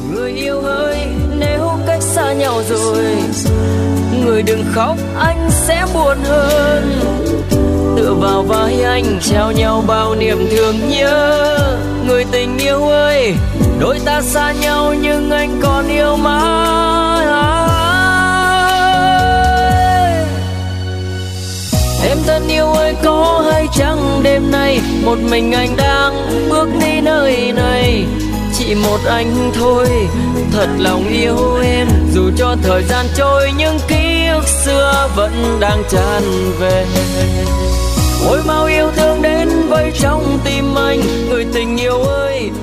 Người yêu ơi, nếu cách xa nhau rồi, người đừng khóc, anh sẽ buồn hơn. Tựa vào vai anh, trao nhau bao niềm thương nhớ. Người tình yêu ơi, đôi ta xa nhau nhưng anh còn yêu mãi. Em thân yêu ơi, có hay chăng đêm nay một mình anh đang bước đi nơi này? Chỉ một anh thôi, thật lòng yêu em. Dù cho thời gian trôi nhưng ký ức xưa vẫn đang tràn về. Ôi bao yêu thương đến vây trong tim anh. Người tình yêu ơi,